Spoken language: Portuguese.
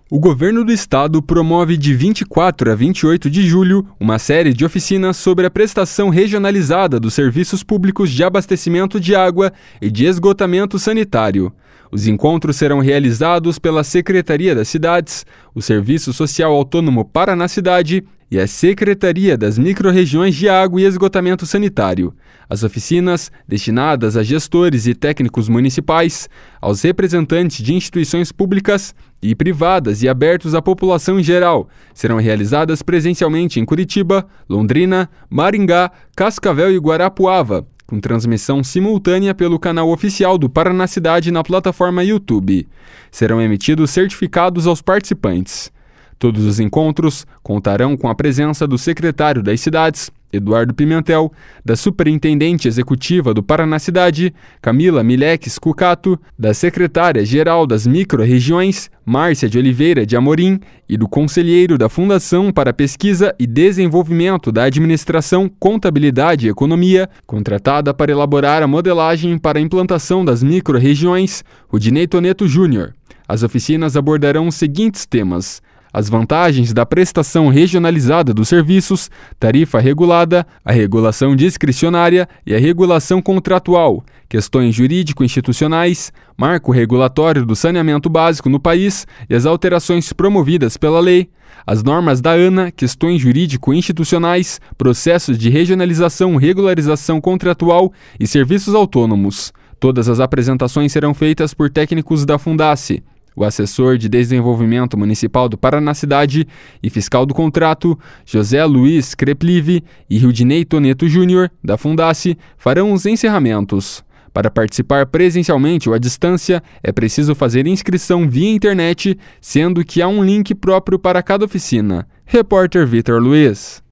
O governo do estado promove de 24 a 28 de julho uma série de oficinas sobre a prestação regionalizada dos serviços públicos de abastecimento de água e de esgotamento sanitário. Os encontros serão realizados pela Secretaria das Cidades, o Serviço Social Autônomo Paraná Cidade e a Secretaria das Microrregiões de Água e Esgotamento Sanitário. As oficinas, destinadas a gestores e técnicos municipais, aos representantes de instituições públicas e privadas e abertos à população em geral, serão realizadas presencialmente em Curitiba, Londrina, Maringá, Cascavel e Guarapuava, com transmissão simultânea pelo canal oficial do Paraná Cidade na plataforma YouTube. Serão emitidos certificados aos participantes. Todos os encontros contarão com a presença do secretário das Cidades, Eduardo Pimentel, da Superintendente Executiva do Paraná Cidade, Camila Mileques Cucato, da Secretária-Geral das Microrregiões, Márcia de Oliveira de Amorim, e do Conselheiro da Fundação para Pesquisa e Desenvolvimento da Administração, Contabilidade e Economia, contratada para elaborar a modelagem para a implantação das microrregiões, Rudinei Toneto Júnior. As oficinas abordarão os seguintes temas: as vantagens da prestação regionalizada dos serviços, tarifa regulada, a regulação discricionária e a regulação contratual, questões jurídico-institucionais, marco regulatório do saneamento básico no país e as alterações promovidas pela lei, as normas da ANA, questões jurídico-institucionais, processos de regionalização, regularização contratual e serviços autônomos. Todas as apresentações serão feitas por técnicos da Fundace. O assessor de Desenvolvimento Municipal do Paraná Cidade e fiscal do contrato, José Luiz Creplive e Rudinei Toneto Júnior, da Fundace, farão os encerramentos. Para participar presencialmente ou à distância, é preciso fazer inscrição via internet, sendo que há um link próprio para cada oficina. Repórter Vitor Luiz.